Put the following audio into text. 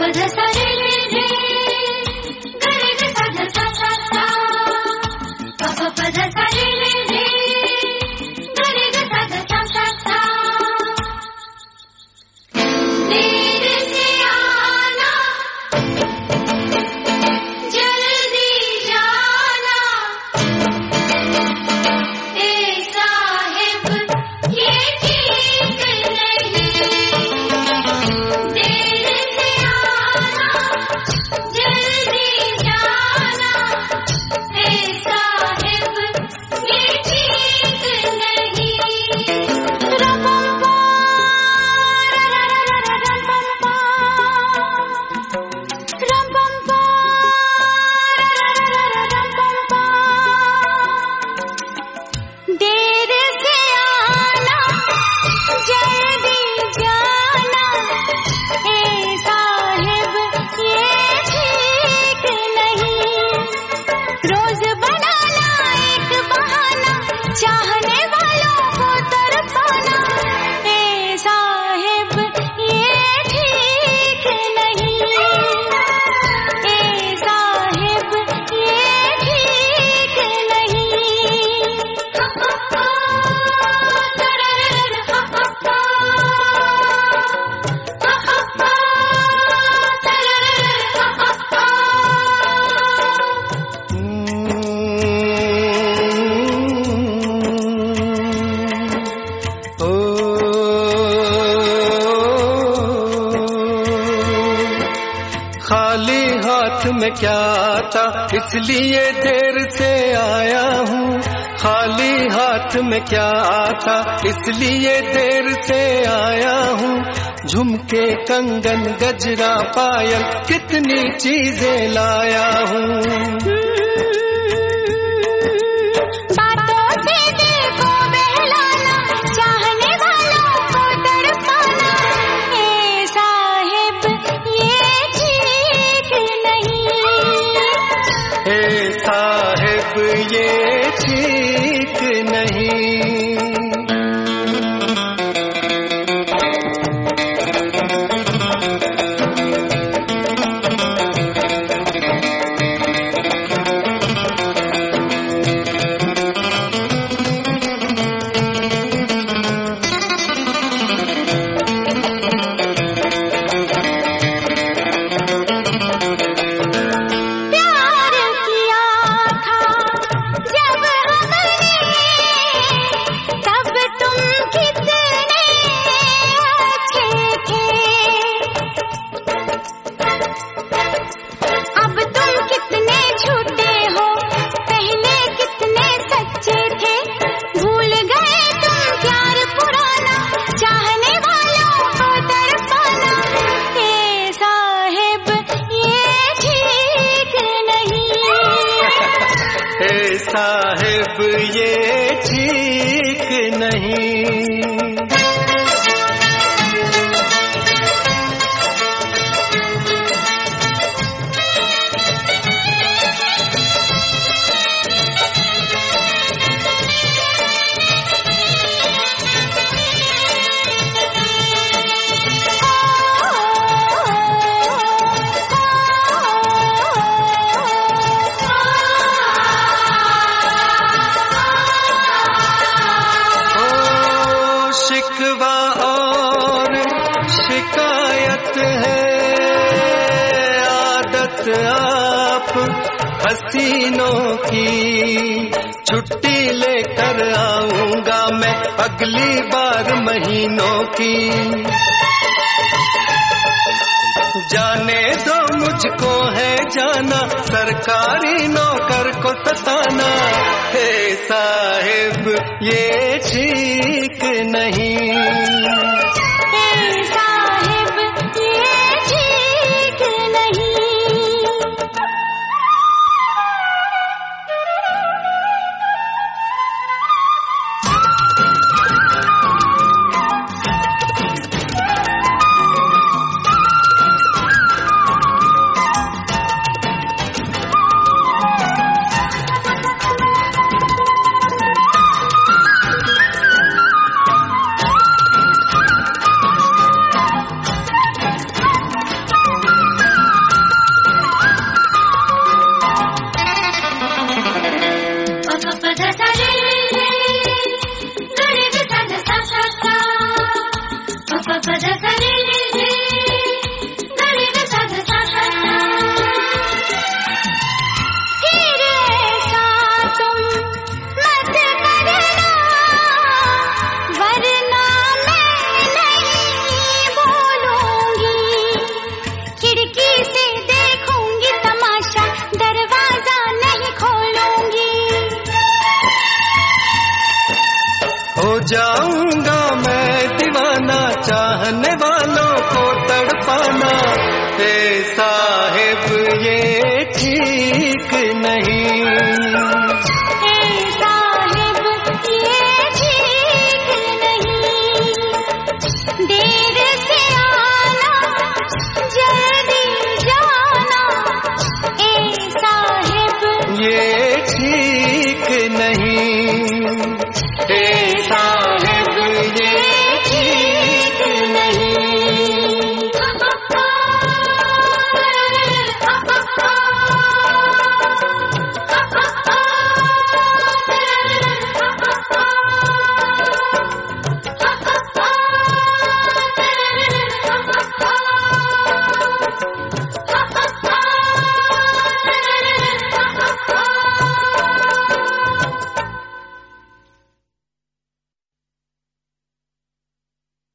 खाली हाथ में क्या आता, इसलिए देर से आया हूँ। खाली हाथ में क्या आता, इसलिए देर से आया हूँ। झुमके कंगन गजरा पायल कितनी चीजें लाया हूँ। ये ठीक नहीं। साहिब ये ठीक नहीं। शिकवा और शिकायत है आदत आप हसीनों की। छुट्टी लेकर आऊंगा मैं अगली बार महीनों की। जाने दो मुझको है जाना, सरकारी नौकर को सताना। हे साहिब ये ठीक नहीं। हे साहिब ये ठीक नहीं। जाऊंगा मैं दीवाना, चाहने वालों को तड़पाना, ए साहिब ये ठीक नहीं।